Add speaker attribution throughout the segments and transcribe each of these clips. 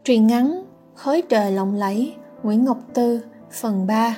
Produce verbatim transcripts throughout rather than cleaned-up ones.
Speaker 1: Truyện ngắn Khói trời lộng lẫy, Nguyễn Ngọc Tư, phần ba.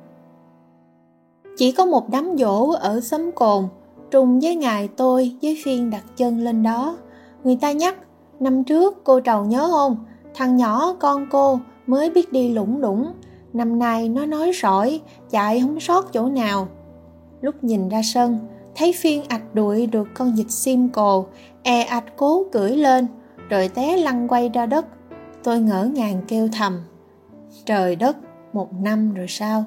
Speaker 1: Chỉ có một đám giỗ ở xóm Cồn, trùng với ngày tôi với Phiên đặt chân lên đó. Người ta nhắc, năm trước cô Trầu nhớ không? Thằng nhỏ con cô mới biết đi lủng lủng, năm nay nó nói sỏi, chạy không sót chỗ nào. Lúc nhìn ra sân, thấy Phiên ạch đuổi được con vịt sim cồ, e ạch cố cưỡi lên, rồi té lăn quay ra đất. Tôi ngỡ ngàng kêu thầm, trời đất, một năm rồi sao?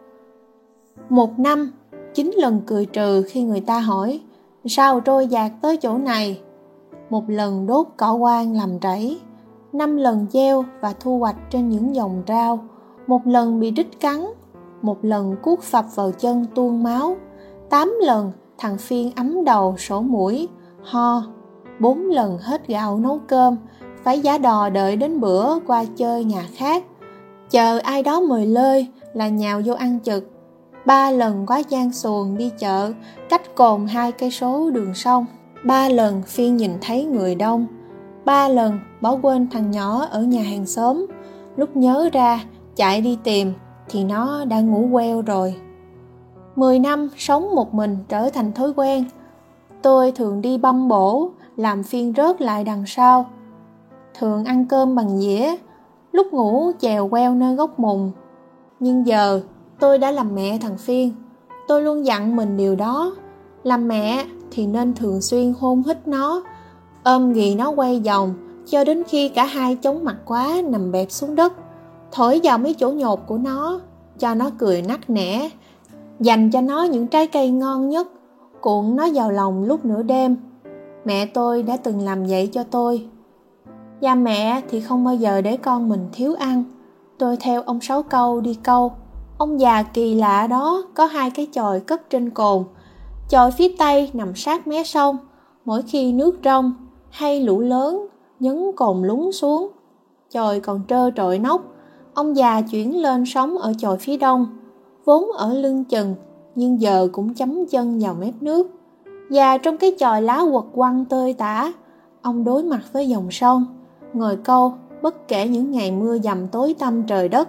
Speaker 1: Một năm, chín lần cười trừ khi người ta hỏi, sao trôi dạt tới chỗ này? Một lần đốt cỏ quan làm rẫy, năm lần gieo và thu hoạch trên những dòng rau, một lần bị rít cắn, một lần cuốc phập vào chân tuôn máu, tám lần thằng Phiên ấm đầu sổ mũi, ho, bốn lần hết gạo nấu cơm, phải giả đò đợi đến bữa qua chơi nhà khác, chờ ai đó mời lơi là nhào vô ăn chực. Ba lần quá gian xuồng đi chợ, cách Cồn hai cây số đường sông. Ba lần Phiên nhìn thấy người đông. Ba lần bỏ quên thằng nhỏ ở nhà hàng xóm. Lúc nhớ ra chạy đi tìm thì nó đã ngủ queo rồi. Mười năm sống một mình trở thành thói quen. Tôi thường đi băm bổ, làm Phiên rớt lại đằng sau. Thường ăn cơm bằng dĩa, lúc ngủ chèo queo nơi góc mùng. Nhưng giờ tôi đã làm mẹ thằng Phiên. Tôi luôn dặn mình điều đó. Làm mẹ thì nên thường xuyên hôn hít nó, ôm ghì nó quay vòng cho đến khi cả hai chóng mặt quá nằm bẹp xuống đất, thổi vào mấy chỗ nhột của nó, cho nó cười nắc nẻ, dành cho nó những trái cây ngon nhất, cuộn nó vào lòng lúc nửa đêm. Mẹ tôi đã từng làm vậy cho tôi. Và mẹ thì không bao giờ để con mình thiếu ăn. Tôi theo ông Sáu Câu đi câu. Ông già kỳ lạ đó có hai cái chòi cất trên cồn. Chòi phía tây nằm sát mé sông. Mỗi khi nước rông hay lũ lớn nhấn cồn lún xuống, chòi còn trơ trọi nóc, ông già chuyển lên sống ở chòi phía đông, vốn ở lưng chừng nhưng giờ cũng chấm chân vào mép nước. Và trong cái chòi lá quật quăng tơi tả, ông đối mặt với dòng sông, ngồi câu bất kể những ngày mưa dầm tối tăm trời đất.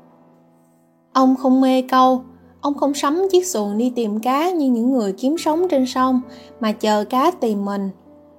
Speaker 1: Ông không mê câu, ông không sắm chiếc xuồng đi tìm cá như những người kiếm sống trên sông, mà chờ cá tìm mình.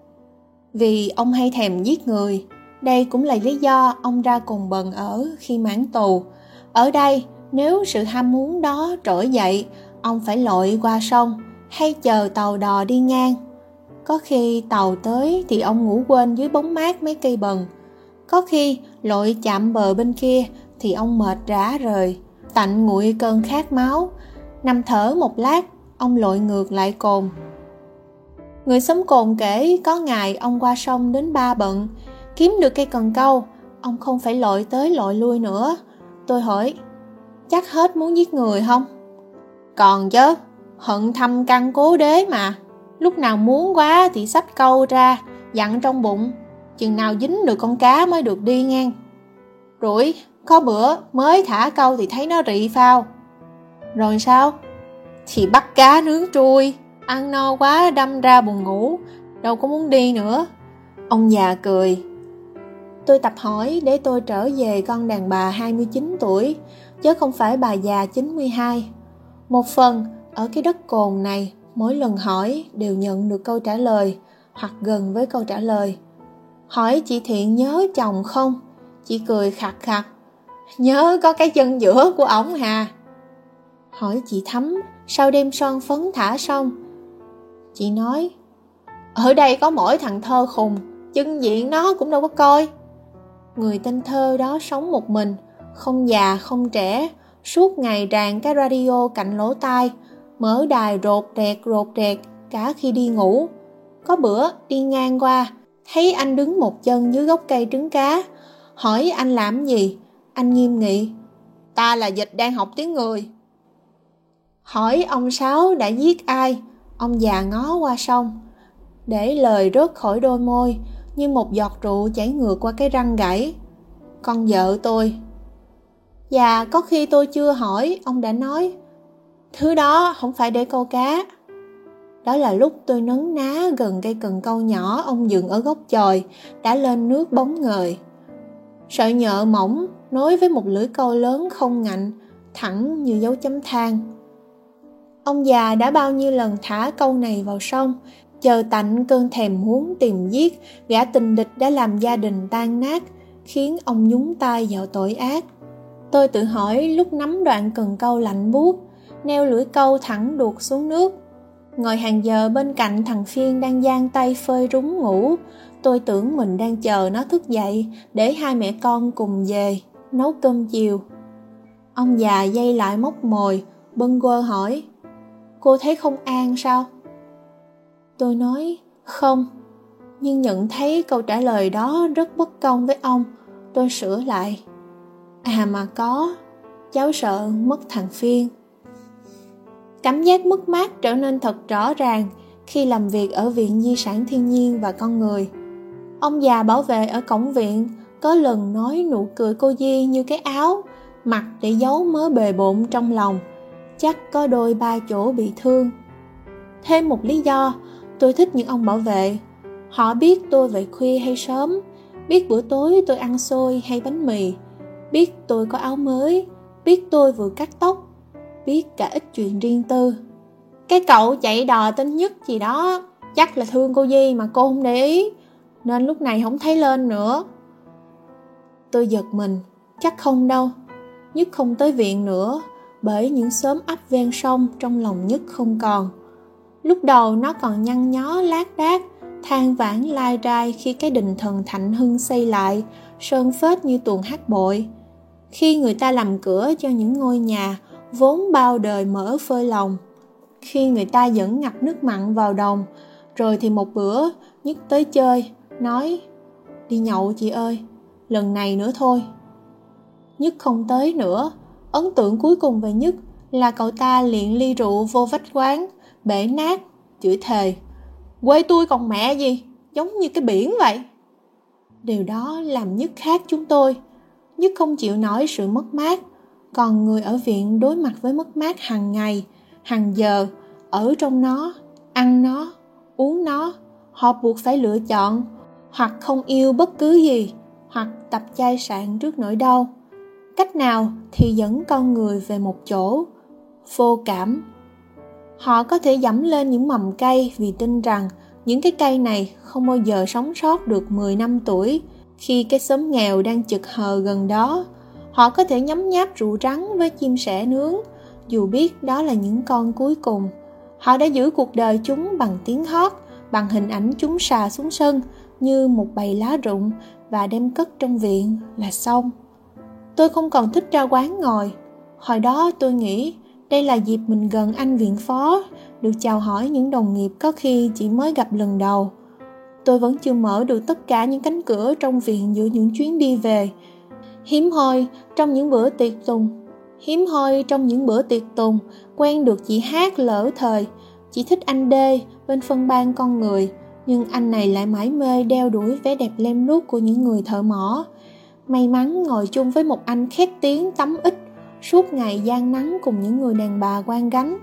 Speaker 1: Vì ông hay thèm giết người. Đây cũng là lý do ông ra Cồn Bần ở khi mãn tù. Ở đây, nếu sự ham muốn đó trỗi dậy, ông phải lội qua sông hay chờ tàu đò đi ngang. Có khi tàu tới thì ông ngủ quên dưới bóng mát mấy cây bần. Có khi lội chạm bờ bên kia thì ông mệt rã rời, tạnh nguội cơn khát máu. Nằm thở một lát, ông lội ngược lại Cồn. Người xóm Cồn kể có ngày ông qua sông đến Ba Bận, kiếm được cây cần câu, ông không phải lội tới lội lui nữa. Tôi hỏi, chắc hết muốn giết người không? Còn chứ, hận thâm căn cố đế mà. Lúc nào muốn quá thì xách câu ra, dặn trong bụng, chừng nào dính được con cá mới được đi ngang. Rủi, có bữa mới thả câu thì thấy nó rị phao. Rồi sao? Thì bắt cá nướng trui, ăn no quá đâm ra buồn ngủ, đâu có muốn đi nữa. Ông già cười. Tôi tập hỏi để tôi trở về con đàn bà hai mươi chín tuổi, chứ không phải bà già chín mươi hai. Một phần, ở cái đất Cồn này, mỗi lần hỏi đều nhận được câu trả lời, hoặc gần với câu trả lời. Hỏi chị Thiện nhớ chồng không? Chị cười khặt khặt, nhớ có cái chân giữa của ổng hà. Hỏi chị Thắm sao đem son phấn thả xong? Chị nói, ở đây có mỗi thằng thơ khùng, chân diện nó cũng đâu có coi. Người tên Thơ đó sống một mình, không già không trẻ, suốt ngày ràng cái radio cạnh lỗ tai, mở đài rột rẹt rột rẹt cả khi đi ngủ. Có bữa đi ngang qua, thấy anh đứng một chân dưới gốc cây trứng cá. Hỏi anh làm gì? Anh nghiêm nghị, ta là vịt đang học tiếng người. Hỏi ông Sáu đã giết ai? Ông già ngó qua sông, để lời rớt khỏi đôi môi như một giọt rượu chảy ngược qua cái răng gãy. Con vợ tôi. Và có khi tôi chưa hỏi, ông đã nói, thứ đó không phải để câu cá. Đó là lúc tôi nấn ná gần cây cần câu nhỏ ông dựng ở gốc chòi, đã lên nước bóng ngời. Sợi nhợ mỏng nối với một lưỡi câu lớn không ngạnh, thẳng như dấu chấm than. Ông già đã bao nhiêu lần thả câu này vào sông, chờ tạnh cơn thèm muốn tìm giết gã tình địch đã làm gia đình tan nát, khiến ông nhúng tay vào tội ác. Tôi tự hỏi lúc nắm đoạn cần câu lạnh buốt, neo lưỡi câu thẳng đuột xuống nước. Ngồi hàng giờ bên cạnh thằng Phiên đang giang tay phơi rúng ngủ, tôi tưởng mình đang chờ nó thức dậy để hai mẹ con cùng về nấu cơm chiều. Ông già dây lại móc mồi, bâng quơ hỏi: "Cô thấy không an sao?" Tôi nói không, nhưng nhận thấy câu trả lời đó rất bất công với ông. Tôi sửa lại: "À mà có, cháu sợ mất thằng Phiên." Cảm giác mất mát trở nên thật rõ ràng khi làm việc ở Viện Di sản Thiên nhiên và Con người. Ông già bảo vệ ở cổng viện có lần nói nụ cười cô Di như cái áo mặc để giấu mớ bề bộn trong lòng, chắc có đôi ba chỗ bị thương. Thêm một lý do, tôi thích những ông bảo vệ. Họ biết tôi về khuya hay sớm, biết bữa tối tôi ăn xôi hay bánh mì, biết tôi có áo mới, biết tôi vừa cắt tóc, biết cả ít chuyện riêng tư. Cái cậu chạy đò tên Nhất gì đó chắc là thương cô Di mà cô không để ý, nên lúc này không thấy lên nữa. Tôi giật mình, chắc không đâu. Nhất không tới viện nữa, bởi những xóm ấp ven sông trong lòng Nhất không còn. Lúc đầu nó còn nhăn nhó lác đác, than vãn lai rai khi cái đình thần Thạnh Hưng xây lại, sơn phết như tuồng hát bội. Khi người ta làm cửa cho những ngôi nhà vốn bao đời mở phơi lòng. Khi người ta dẫn ngập nước mặn vào đồng. Rồi thì một bữa Nhất tới chơi, nói: "Đi nhậu chị ơi, lần này nữa thôi." Nhất không tới nữa. Ấn tượng cuối cùng về Nhất là cậu ta liệng ly rượu vô vách quán, bể nát, chửi thề: "Quê tôi còn mẹ gì, giống như cái biển vậy." Điều đó làm Nhất khác chúng tôi. Nhất không chịu nổi sự mất mát, còn người ở viện đối mặt với mất mát hàng ngày, hàng giờ, ở trong nó, ăn nó, uống nó. Họ buộc phải lựa chọn, hoặc không yêu bất cứ gì, hoặc tập chai sạn trước nỗi đau. Cách nào thì dẫn con người về một chỗ, vô cảm. Họ có thể dẫm lên những mầm cây vì tin rằng những cái cây này không bao giờ sống sót được mười năm tuổi. Khi cái xóm nghèo đang chực hờ gần đó, họ có thể nhấm nháp rượu trắng với chim sẻ nướng, dù biết đó là những con cuối cùng. Họ đã giữ cuộc đời chúng bằng tiếng hót, bằng hình ảnh chúng xà xuống sân như một bầy lá rụng và đem cất trong viện là xong. Tôi không còn thích ra quán ngồi. Hồi đó tôi nghĩ đây là dịp mình gần anh viện phó, được chào hỏi những đồng nghiệp có khi chỉ mới gặp lần đầu. Tôi vẫn chưa mở được tất cả những cánh cửa trong viện giữa những chuyến đi về. Hiếm hoi trong những bữa tiệc tùng, hiếm hoi trong những bữa tiệc tùng quen được chị Hát lỡ thời. Chị thích anh Đê bên phân ban Con người, nhưng anh này lại mải mê đeo đuổi vẻ đẹp lem luốc của những người thợ mỏ. May mắn ngồi chung với một anh khét tiếng tắm ít, suốt ngày gian nắng cùng những người đàn bà quang gánh.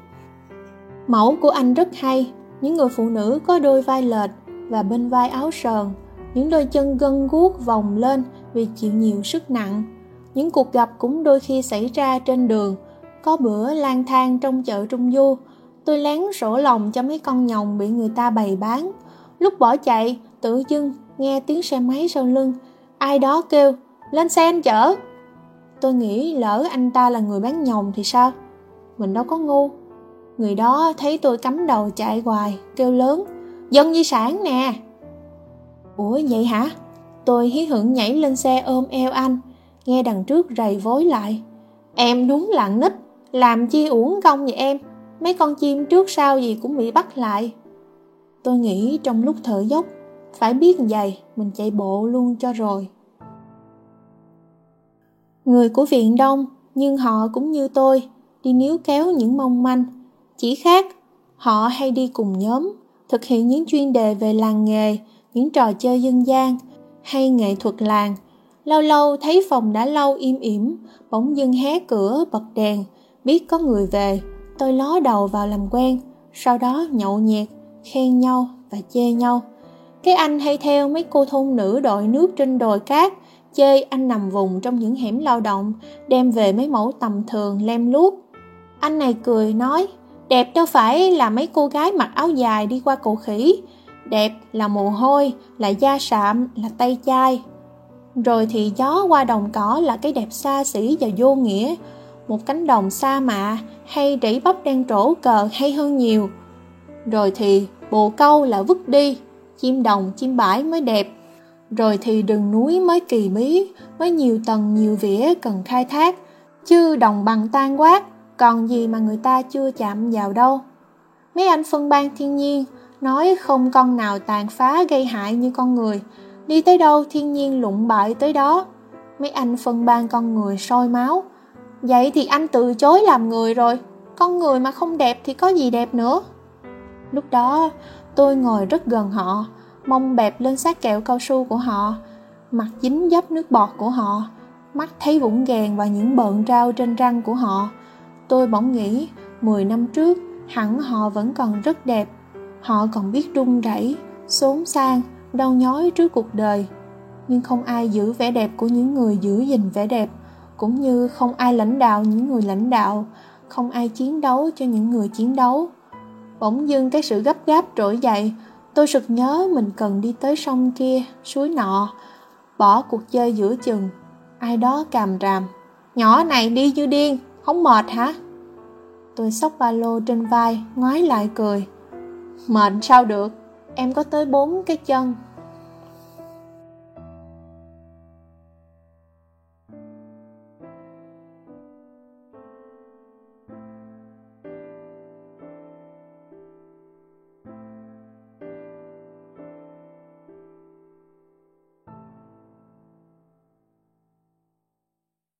Speaker 1: Mẫu của anh rất hay, những người phụ nữ có đôi vai lệch và bên vai áo sờn, những đôi chân gân guốc vòng lên vì chịu nhiều sức nặng. Những cuộc gặp cũng đôi khi xảy ra trên đường. Có bữa lang thang trong chợ Trung Du, tôi lén sổ lòng cho mấy con nhồng bị người ta bày bán. Lúc bỏ chạy, tự dưng nghe tiếng xe máy sau lưng, ai đó kêu: "Lên xe anh chở." Tôi nghĩ lỡ anh ta là người bán nhồng thì sao? Mình đâu có ngu. Người đó thấy tôi cắm đầu chạy hoài, kêu lớn: "Dân di sản nè." Ủa vậy hả? Tôi hí hửng nhảy lên xe ôm eo anh, nghe đằng trước rầy vối lại: "Em đúng là nít, làm chi uổng công vậy em, mấy con chim trước sau gì cũng bị bắt lại." Tôi nghĩ trong lúc thở dốc, phải biết vậy mình chạy bộ luôn cho rồi. Người của viện đông, nhưng họ cũng như tôi, đi níu kéo những mong manh. Chỉ khác, họ hay đi cùng nhóm, thực hiện những chuyên đề về làng nghề, những trò chơi dân gian hay nghệ thuật làng. Lâu lâu thấy phòng đã lâu im ỉm, bỗng dưng hé cửa bật đèn, biết có người về, tôi ló đầu vào làm quen, sau đó nhậu nhẹt, khen nhau và chê nhau. Cái anh hay theo mấy cô thôn nữ đội nước trên đồi cát, chê anh nằm vùng trong những hẻm lao động, đem về mấy mẫu tầm thường lem luốc. Anh này cười nói, đẹp đâu phải là mấy cô gái mặc áo dài đi qua cầu khỉ, đẹp là mồ hôi, là da sạm, là tay chai. Rồi thì gió qua đồng cỏ là cái đẹp xa xỉ và vô nghĩa. Một cánh đồng sa mạ hay rẫy bắp đang trổ cờ hay hơn nhiều. Rồi thì bồ câu là vứt đi, chim đồng chim bãi mới đẹp. Rồi thì rừng núi mới kỳ bí, mới nhiều tầng nhiều vỉa cần khai thác. Chứ đồng bằng tan quát, còn gì mà người ta chưa chạm vào đâu. Mấy anh phân ban thiên nhiên nói không con nào tàn phá gây hại như con người, đi tới đâu thiên nhiên lụng bại tới đó. Mấy anh phân ban con người sôi máu, vậy thì anh từ chối làm người rồi, con người mà không đẹp thì có gì đẹp nữa. Lúc đó tôi ngồi rất gần họ, mông bẹp lên sát kẹo cao su của họ, mặt dính dấp nước bọt của họ, mắt thấy vũng ghèn và những bợn rau trên răng của họ. Tôi bỗng nghĩ mười năm trước hẳn họ vẫn còn rất đẹp. Họ còn biết run rẩy, xốn xang, đau nhói trước cuộc đời. Nhưng không ai giữ vẻ đẹp của những người giữ gìn vẻ đẹp, cũng như không ai lãnh đạo những người lãnh đạo, không ai chiến đấu cho những người chiến đấu. Bỗng dưng cái sự gấp gáp trỗi dậy, tôi sực nhớ mình cần đi tới sông kia, suối nọ, bỏ cuộc chơi giữa chừng. Ai đó càm ràm, nhỏ này đi như điên, không mệt hả? Tôi xốc ba lô trên vai, ngoái lại cười. Mệt sao được, em có tới bốn cái chân.